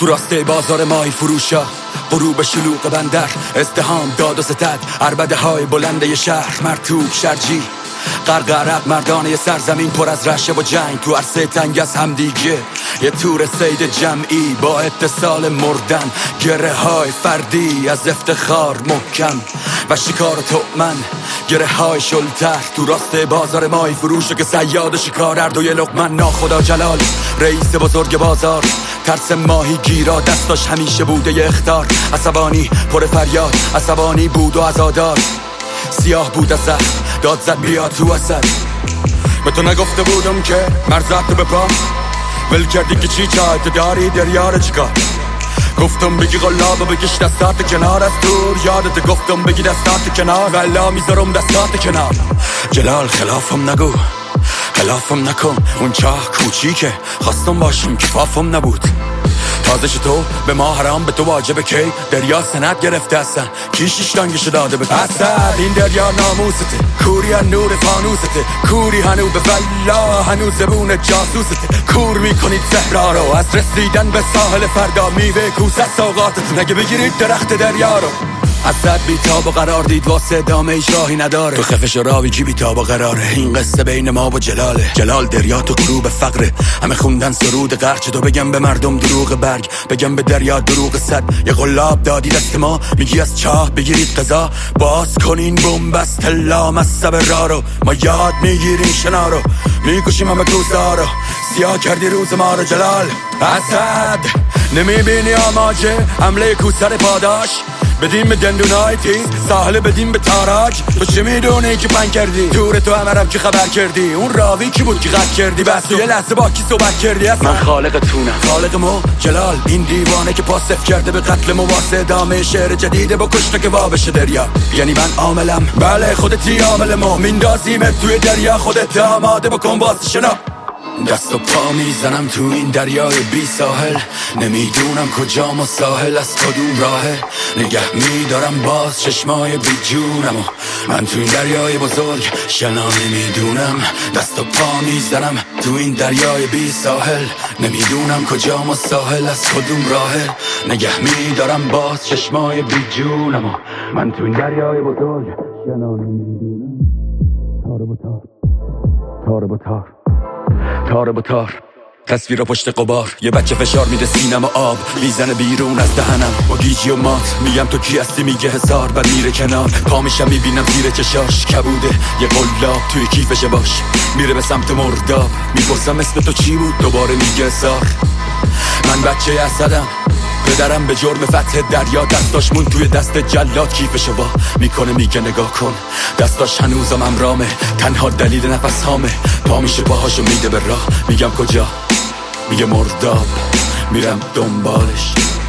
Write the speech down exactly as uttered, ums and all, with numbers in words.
تو راسته بازار مای فروشا، غروب شلوغ بندر، ازدحام، داد و ستد، عربده های بلنده شهر، مرطوب شرجی، غرق مردانه سرزمین پر از رشه و جنگ، تو عرصه تنگ از همدیگه یه تور سید جمعی با اتصال مردن، گره های فردی از افتخار محکم و شکار و تؤمن، گره های شلتر تو راسته بازار مای فروشه که صیاد و شکار هر دوی لقمن. ناخدا جلال رئیس بزرگ بازار، ترس ماهی گیرا دستاش همیشه بوده یه اخطار، عصبانی پر فریاد، عصبانی بود و عزادار، سیاه بود از زخم داد زد بیا تو اصد. به تو نگفته بودم که مرزت تو بپا، ول کردی که چی چای تو داری دریار چیکار، گفتم بگی غلاب و بگیش دستات کنار از دور، یادت گفتم بگی دستات کنار ولا میذارم دستات کنار. جلال خلافم نگو خلافم نکن، اون چاه کوچیکه خواستم باشم کفافم نبود، تازش تو به ما حرام به تو واجبه کی دریا سند گرفته هستن کی شیشتانگشو داده به اسد. این دریا ناموسته کوری نور فانوسته، کوری هنو به ولا هنو زبون جاسوسته، کور میکنید صحرا رو از رسیدن به ساحل فردا، میوه کوس از سوقاتت نگه بگیرید درخت دریا رو. اسد بی تاب و قرار دید واسه دامه ایش راهی نداره، تو خفش راوی کی بی تاب و قراره، این قصه بین ما و جلاله. جلال دریا تو غروب فقره، همه خوندن سرود غرچه، تو بگم به مردم دروغ برگ، بگم به دریا دروغ صد. یه غلاب دادی دست ما میگی از چاه بگیرید قضا، باز کنین بومبست لا مصب را رو، ما یاد میگیریم شنا رو، میکشیم همه کوزا رو، سیاه کردی روز ما رو. جلال اسد نمیبینی آماجه حمله کوسر پاداش، بدیم به دندونای تیز ساحل بدیم به تاراج. تو چه میدونی که پنگ کردی دور تو همرم که خبر کردی، اون راوی کی بود که قد کردی بس یه لحظه با کی صحبت کردی. اصلا من خالق تونم خالق مو جلال، این دیوانه که پاسف کرده به قتل مو واسه ادامه شعر جدیده با کشته که وابشه دریا، یعنی من عاملم بله خودتی عامل مو، میندازیمت توی دریا خودت آماده بکن واسه شنا. دست و پا میزنم تو این دریای بی ساحل، نمیدونم کجام و ساحل از کدوم راهه، نگه میدارم باز چشمای بی جونم و من تو این دریای بزرگ شنا نمیدونم. دست و پا میزنم تو این دریای بی ساحل، نمیدونم کجام و ساحل از کدوم راهه، نگه میدارم باز چشمای بی جونم و من تو این دریای بزرگ شنا نمیدونم. تار و تار تار و تار تار با تار تصویر پشت قبار، یه بچه فشار میده سینم و آب میزنه بیرون از دهنم با گیجی و مات، میگم تو کی هستی میگه هزار بعد میره کنار، پامیشم میبینم زیر چشاش کبوده یه قلاب توی کیفشه باش، میره به سمت مرداب میپرسم اسم تو چی بود دوباره میگه هزار. من بچه اسدم پدرم به جرم فتح دریا دستاش مون توی دست جلاد کیفشو وا میکنه میگه نگاه کن دستاش هنوزم امرامه، تنها دلیل نفس هامه، پا میشه پاهاشو میده به راه، میگم کجا میگه مرداب، میرم دنبالش.